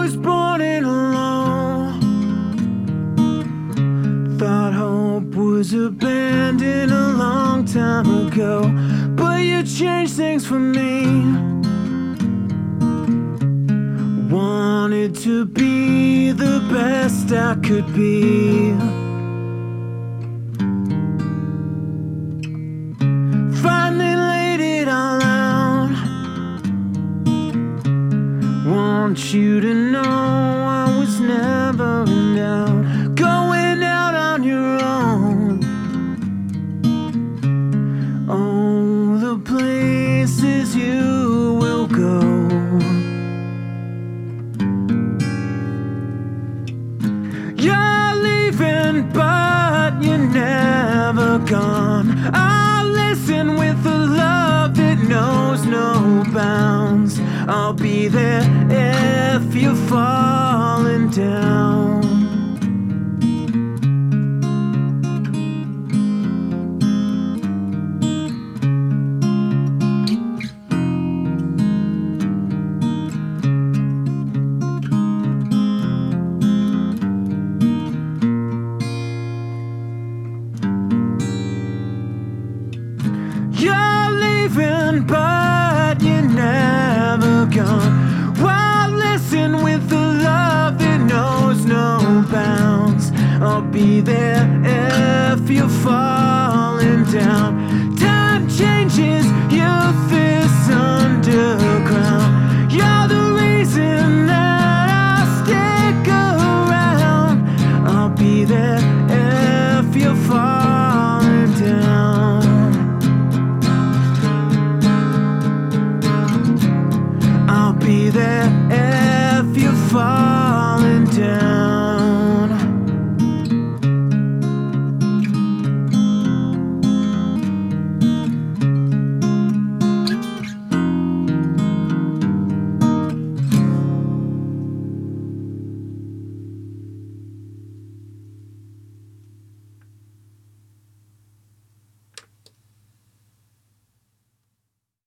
was born in alone. Thought hope was abandoned a long time ago, but you changed things for me. Wanted to be the best I could be. Finally laid it all out. Want you to know I was never in doubt. Going out on your own. Oh, the places you will go. You're leaving, but you're never gone. I'll listen with a love that knows no bounds. I'll be there if you're falling down. You're leaving, but you're never gone. Well, listen with a love that knows no bounds. I'll be there if you fall.